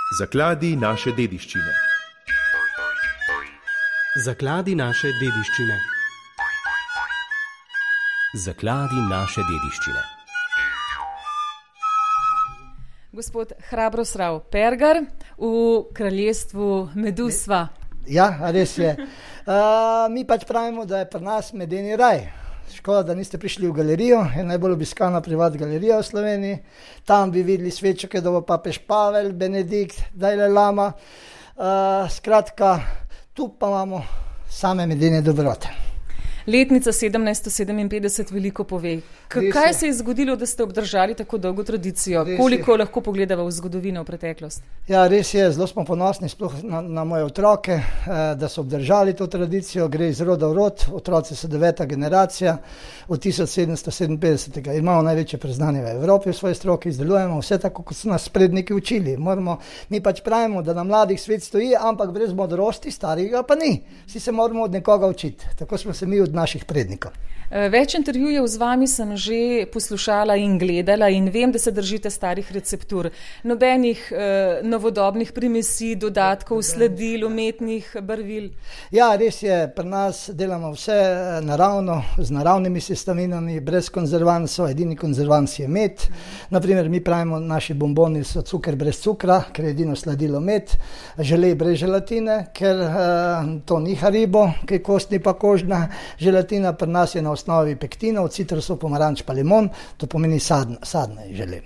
Zakladi naše dediščine. Zakladi naše dediščine. Zakladi naše dediščine. Gospod Hrabroslav Pergar, v kraljestvu medu sva. Ja, res je. Mi pač pravimo, da je pri nas medeni raj. Škoda, da niste prišli v galerijo, je najbolj obiskana privat galerija v Sloveniji. Tam bi videli svečo, ki je papež Pavel, Benedikt, Dalaj Lama. Skratka, tu pa imamo same medene dobrote. Letnica 1757 veliko pove. Kaj se je zgodilo, da ste obdržali tako dolgo tradicijo? Koliko lahko pogledava v zgodovino, v preteklost? Ja, res je, zelo smo ponosni sploh na moje otroke, da so obdržali to tradicijo, gre iz roda v rod, otroci so 9. generacija od 1757. Imamo največje priznanje v Evropi v svoji stroki, izdelujemo vse tako, kot so nas predniki učili. Mi pač pravimo, da na mladih svet stoji, ampak brez modrosti, starega pa ni. Vsi se moramo od nekoga učiti. Tako smo se mi od naših prednikov. Več intervjujev z vami sem že poslušala in gledala in vem, da se držite starih receptur. Nobenih novodobnih primesi, dodatkov, sledil, umetnih barvil. Ja, res je, pri nas delamo vse naravno, z naravnimi sestavinami, brez konzervansov, edini konzervans je med. Naprimer, mi pravimo, naši bomboni so cuker brez cukra, ker je edino sladilo med, želej brez želatine, ker to ni haribo, ki je kostni pa kožna. Želatina pri nas je na osnovi pektinov, citrusov, pomaranč pa limon, to pomeni sadne žele.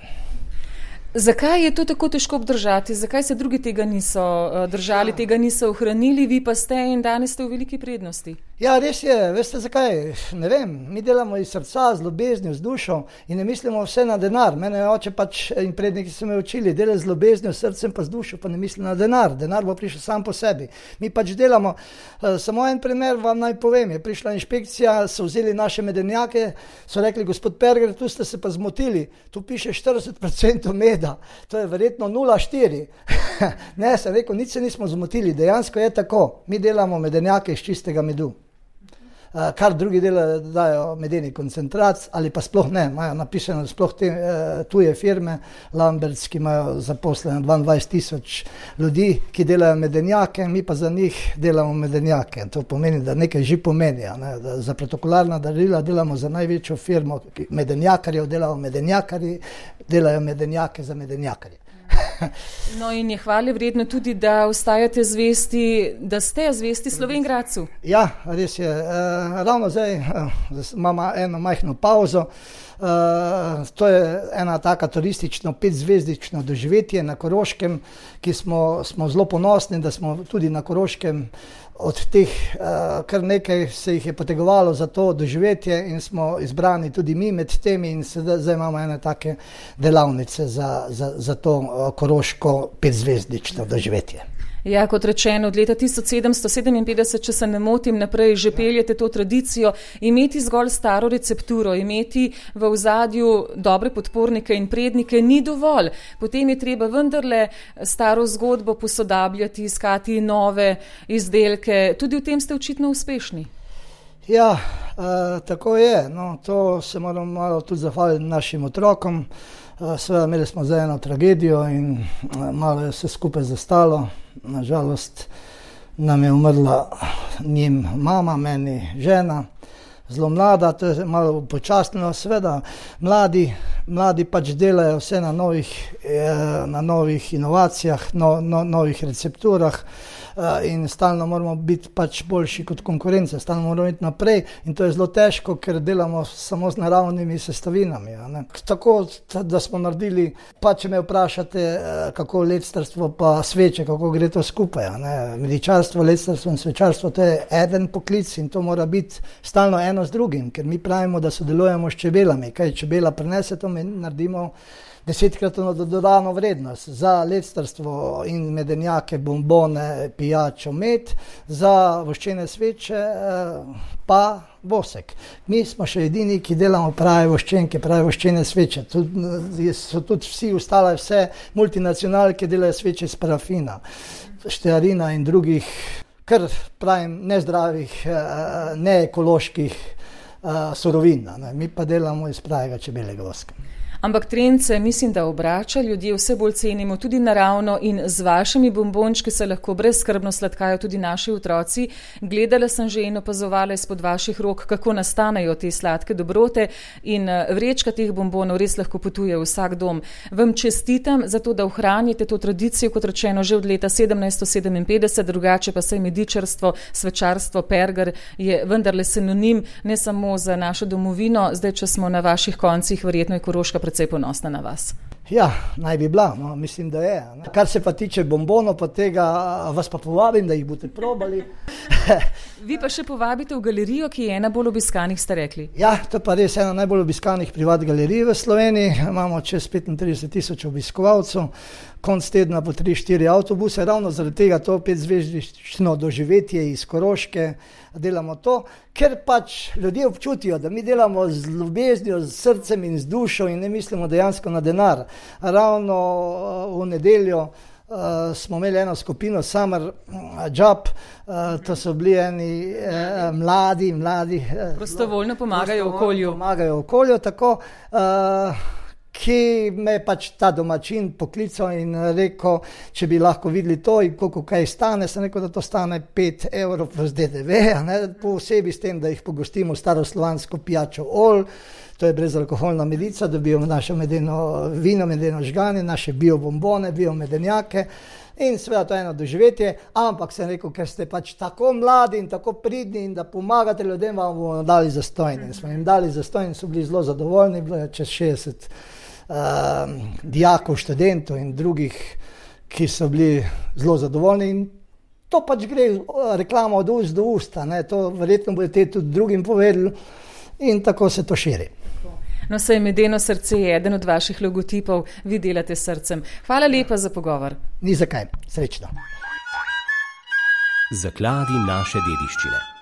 Zakaj je to tako težko obdržati? Zakaj se drugi tega niso držali, tega niso ohranili, vi pa ste in danes ste v veliki prednosti? Ja, res je, veste zakaj? Ne vem, mi delamo iz srca, z ljubeznijo, z dušo in ne mislimo vse na denar. Mene oče pač in predniki so me učili, delaj z ljubeznijo, s srcem pa z dušo, pa ne misli na denar. Denar bo prišel sam po sebi. Mi pač delamo, samo en primer vam naj povem, je prišla inšpekcija, so vzeli naše medenjake, so rekli, gospod Pergar, tu ste se pa zmotili, tu piše 40% meda, to je verjetno 0,4. Ne, sem rekel, nič se nismo zmotili, dejansko je tako, mi delamo medenjake iz čistega medu. Kar drugi dajo medeni koncentrat ali pa sploh ne, imajo napisano sploh te tuje firme, Lamberts, ki imajo zaposleno 22,000 ljudi, ki delajo medenjake, mi pa za njih delamo medenjake. To pomeni, da nekaj že pomeni. Ne? Za protokolarna darila delamo za največjo firmo medenjakarjev, delajo medenjake za medenjakarje. No in je hvale vredno tudi, da ostajate zvesti, da ste zvesti Slovenj Gradcu. Ja, res je. Ravno zdaj imamo eno majhno pauzo. To je ena taka turistično 5-zvezdično doživetje na Koroškem, ki smo zelo ponosni, da smo tudi na Koroškem od teh, kar nekaj se jih je potegovalo za to doživetje in smo izbrani tudi mi med temi in zdaj imamo ene take delavnice za to koroško 5-zvezdično doživetje. Ja, kot rečeno, od leta 1757, če se ne motim, naprej že peljete to tradicijo, imeti zgolj staro recepturo, imeti v ozadju dobre podpornike in prednike ni dovolj. Potem je treba vendarle staro zgodbo posodabljati, iskati nove izdelke. Tudi v tem ste očitno uspešni. Ja, tako je. No, to se moramo malo tudi zahvaliti našim otrokom. Seveda, imeli smo zdaj eno tragedijo in malo je vse skupaj zastalo. Nažalost, nam je umrla njim mama, meni žena, zelo mlada, to je malo počasnilo. Seveda, mladi pač delajo vse na novih inovacijah, novih recepturah. In stalno moramo biti pač boljši kot konkurenca, stalno moramo iti naprej in to je zelo težko, ker delamo samo z naravnimi sestavinami. Tako, da smo naredili, pa če me vprašate, kako lectarstvo pa sveče, kako gre to skupaj. Medičarstvo, lectarstvo in svečarstvo, to je eden poklic in to mora biti stalno eno z drugim, ker mi pravimo, da sodelujemo s čebelami. Kaj čebela prinese, to mi naredimo 10-kratno dodano vrednost. Za lectarstvo in medenjake, bombone, pijačo, med, za voščene sveče pa vosek. Mi smo še edini, ki delamo prave voščenke, prave voščene sveče. So tudi vse multinacionalke delajo sveče iz parafina, štearina in drugih, kar pravim, nezdravih, neekoloških surovin. Mi pa delamo iz pravega čebeljega voska. Ampak trend se mislim, da obrača, ljudje vse bolj cenimo tudi naravno in z vašimi bombončki se lahko brezskrbno sladkajo tudi naši otroci. Gledala sem že in opazovala izpod vaših rok, kako nastanejo te sladke dobrote in vrečka teh bombonov res lahko potuje v vsak dom. Vam čestitam za to, da ohranjate to tradicijo, kot rečeno, že od leta 1757, drugače pa se medičarstvo, svečarstvo, pergar je vendarle sinonim ne samo za našo domovino, zdaj, če smo na vaših koncih, verjetno je Koroška precej ponosna na vas. Ja, naj bi bila, no, mislim, da je. Kar se pa tiče bombonov, pa tega vas pa povabim, da jih boste probali. Vi pa še povabite v galerijo, ki je ena bolj obiskanih, ste rekli. Ja, to pa res ena najbolj obiskanih privat galerij v Sloveniji. Imamo čez 35,000 obiskovalcev, konc tedna po 3-4 avtobuse, ravno zaradi tega to 5-zvezdično doživetje iz Koroške delamo to, ker pač ljudje občutijo, da mi delamo z ljubeznijo, z srcem in z dušo in ne mislimo dejansko na denar. Ravno v nedeljo smo imeli eno skupino Summer Job, to so bili eni mladi prostovoljno pomagajo okolju, tako, ki me pač ta domačin poklical in rekel, če bi lahko videli to in koliko kaj stane. Sem rekel, da to stane 5 evrov plus DDV, posebej s tem, da jih pogostimo staroslovansko pijačo olj, to je brezalkoholna medica, dobijo naše medeno vino, medeno žganje, naše biobombone, biomedenjake in seveda to je eno doživetje, ampak sem rekel, ker ste pač tako mladi in tako pridni in da pomagate ljudem, vam bomo dali zastojn. In smo jim dali zastojn in so bili zelo zadovoljni, bilo je čez 60 dijakov, študentov in drugih, ki so bili zelo zadovoljni in to pač gre reklama od ust do usta, to verjetno bodo tudi drugim povedali in tako se to širi. No, saj medeno srce je eden od vaših logotipov, vi delate s srcem. Hvala lepa za pogovor. Ni zakaj, srečno. Zakladi naše dediščine.